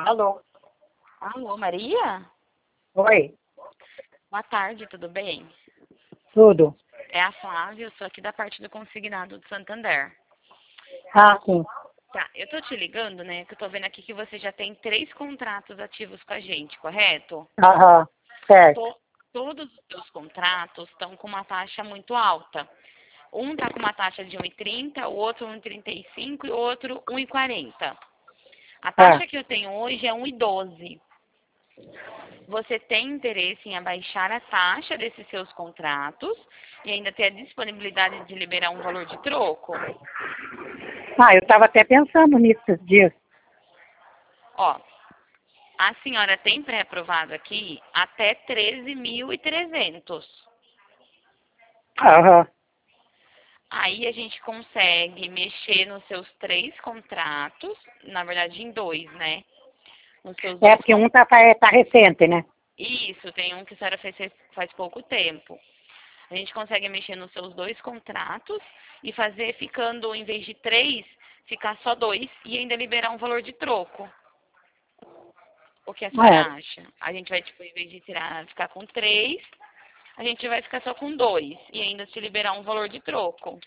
Alô? Alô, Maria? Oi, Boa tarde, tudo bem? tudo? É a Flávia, eu sou aqui da parte do consignado do Santander. Ah, sim. Tá, eu tô te ligando, né, que eu tô vendo aqui que você já tem 3 contratos ativos com a gente, correto? Aham, certo. Todos os seus contratos estão com uma taxa muito alta. Um tá com uma taxa de 1,30, o outro 1,35 e o outro 1,40. A Ah, taxa que eu tenho hoje é 1,12. Você tem interesse em abaixar a taxa desses seus contratos e ainda ter a disponibilidade de liberar um valor de troco? eu estava até pensando nisso esses dias. Ó, a senhora tem pré-aprovado aqui até 13.300. Aham. Aí a gente consegue mexer nos seus 3 contratos, na verdade em 2, né? Nos seus É 2 porque um tá recente, né? Isso, tem um que a senhora fez faz pouco tempo. A gente consegue mexer nos seus 2 contratos e fazer ficando, em vez de 3, ficar só 2 e ainda liberar um valor de troco. O que a senhora É. acha? A gente vai, tipo, em vez de ficar com 3, a gente vai ficar só com 2 e ainda te liberar um valor de troco.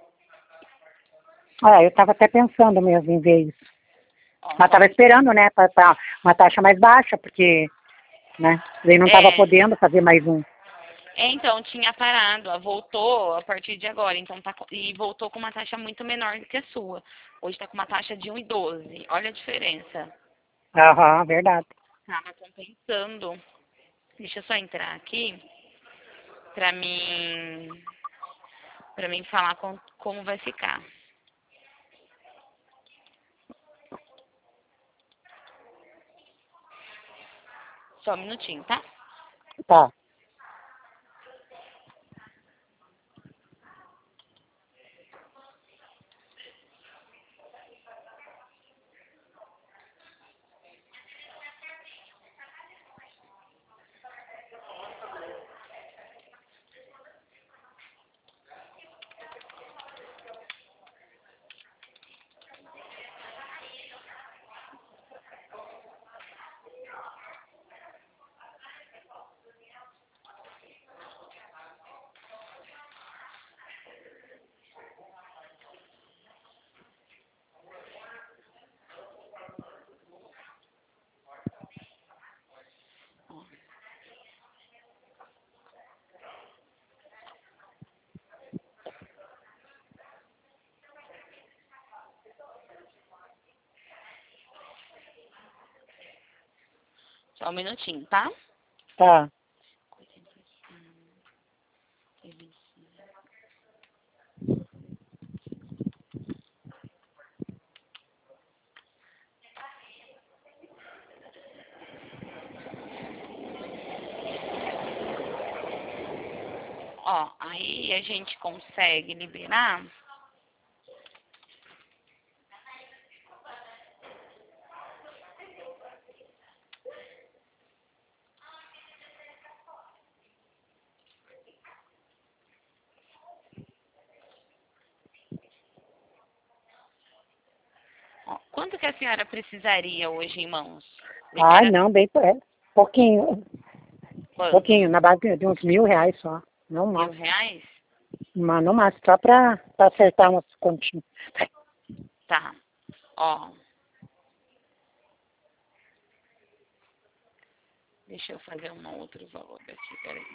Eu estava até pensando mesmo em ver isso. Ó, Mas só estava me... esperando, né, pra uma taxa mais baixa, porque, né, ele não estava É, podendo fazer mais um. então, tinha parado, voltou a partir de agora, então e voltou com uma taxa muito menor do que a sua. Hoje está com uma taxa de 1,12. Olha a diferença. Aham, verdade. Tava compensando. Deixa eu só entrar aqui para mim para mim falar como vai ficar. Só um minutinho, tá? Tá. Só um minutinho, tá? Tá. Ó, aí a gente consegue liberar. Ó, quanto que a senhora precisaria hoje em mãos? Eu Ai, quero não, bem, pouquinho. quanto? Pouquinho, na base de uns R$ 1.000 só. Não Mil mais. reais? Mas não mais, só pra acertar umas continhas. Tá. Ó, deixa eu fazer um outro valor aqui, peraí.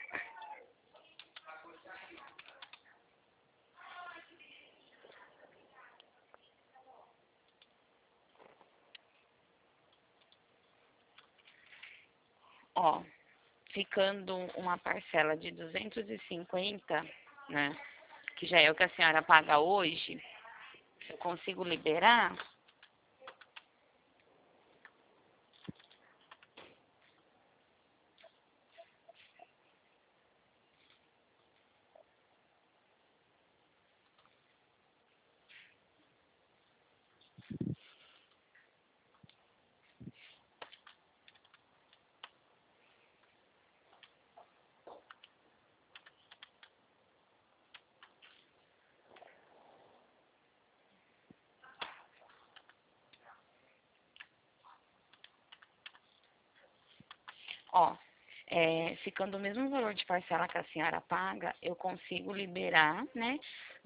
Ó, ficando uma parcela de 250, né? Que já é o que a senhora paga hoje, eu consigo liberar. Ó, ficando o mesmo valor de parcela que a senhora paga, eu consigo liberar, né,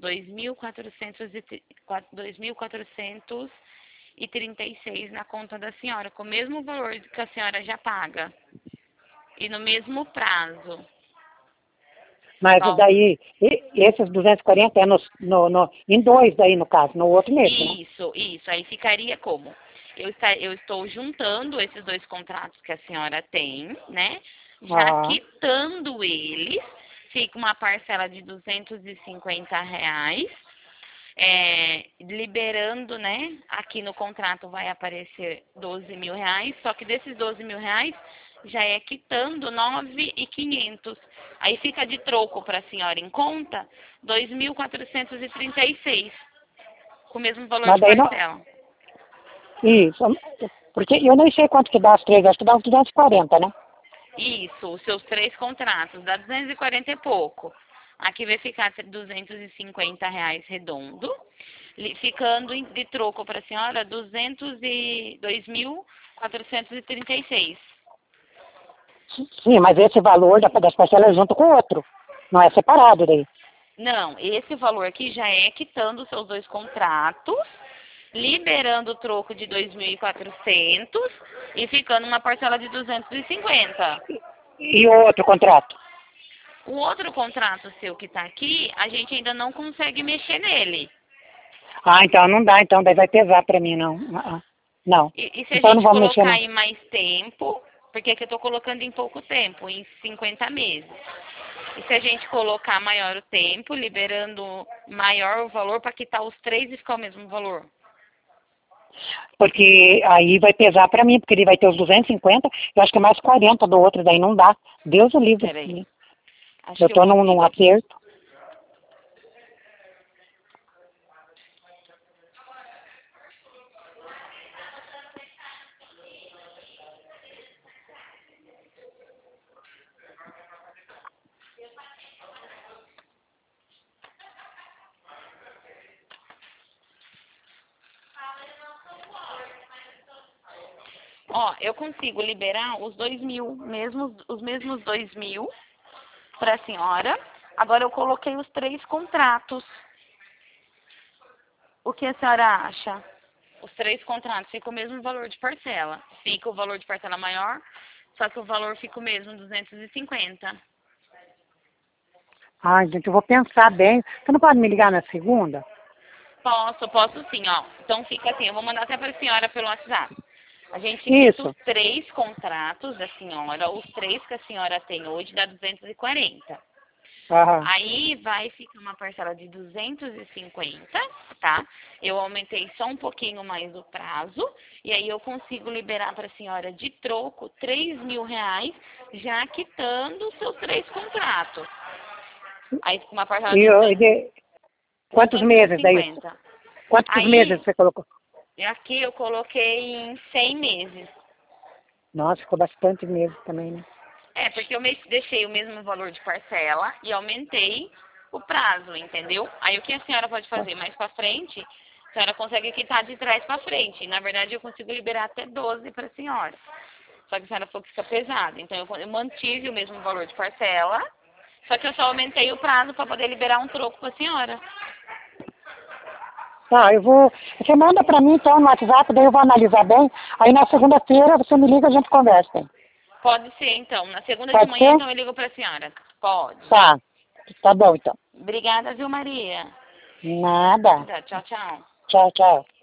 2.436 na conta da senhora, com o mesmo valor que a senhora já paga e no mesmo prazo. Mas Ó, daí, esses 240 é em dois daí, no caso, no outro mês, né? isso. Aí ficaria como? Eu estou juntando esses dois contratos que a senhora tem, né? Já Ah, quitando eles, fica uma parcela de R$ 250, liberando, né? Aqui no contrato vai aparecer R$ 12.000, só que desses R$ 12.000 já é quitando 9.500. Aí fica de troco para a senhora em conta 2.436, com o mesmo valor mas de daí não... parcela. Isso, porque eu nem sei quanto que dá as três, acho que dá uns 240, né? Isso, os seus 3 contratos, dá 240 e pouco. Aqui vai ficar R$ 250 redondo, ficando de troco para a senhora 2.436. Sim, mas esse valor das parcelas é junto com o outro, não é separado daí. Não, esse valor aqui já é quitando os seus 2 contratos, liberando o troco de 2.400 e ficando uma parcela de 250. E o outro contrato? O outro contrato seu que está aqui, a gente ainda não consegue mexer nele. Ah, então não dá, então daí vai pesar pra mim, não. Não. E se a Então eu não gente vou mexer, colocar não. aí mais tempo, porque aqui eu estou colocando em pouco tempo, em 50 meses. E se a gente colocar maior o tempo, liberando maior o valor para quitar os 3 e ficar o mesmo valor? Porque aí vai pesar pra mim, porque ele vai ter os 250, eu acho que é mais 40 do outro, daí não dá. Deus o livre. Peraí, acho Eu que eu tô num consigo aqui. aperto. Ó, eu consigo liberar os 2.000, os mesmos 2.000 para a senhora. Agora eu coloquei os 3 contratos. O que a senhora acha? Os 3 contratos ficam o mesmo valor de parcela. Fica o valor de parcela maior, só que o valor fica o mesmo, 250. Ai, gente, eu vou pensar bem. Você não pode me ligar na segunda? Posso sim, ó. Então fica assim, eu vou mandar até para a senhora pelo WhatsApp. A gente quita Isso. os 3 contratos da senhora, os 3 que a senhora tem hoje dá 240. Aham. Aí vai ficar uma parcela de 250, tá? Eu aumentei só um pouquinho mais o prazo, e aí eu consigo liberar para a senhora de troco R$ 3.000, já quitando os seus 3 contratos. Aí fica uma parcela E, de quantos meses daí? 250. Quantos meses Aí, você colocou? aqui eu coloquei em 100 meses. Nossa, ficou bastante meses também, né? Porque eu deixei o mesmo valor de parcela e aumentei o prazo, entendeu? Aí o que a senhora pode fazer mais pra frente, a senhora consegue quitar de trás pra frente. Na verdade, eu consigo liberar até 12 para a senhora. Só que a senhora falou que fica pesado. Então, eu mantive o mesmo valor de parcela, só que eu só aumentei o prazo para poder liberar um troco para a senhora. Tá, eu vou... Você manda pra mim, então, no WhatsApp, daí eu vou analisar bem. Aí na segunda-feira você me liga e a gente conversa. Hein? Pode ser, então. Na segunda de Pode manhã, ser? então, eu ligo para a senhora. Pode. Tá. Tá bom, então. Obrigada, viu, Maria? Nada. Tchau, tchau. Tchau, tchau.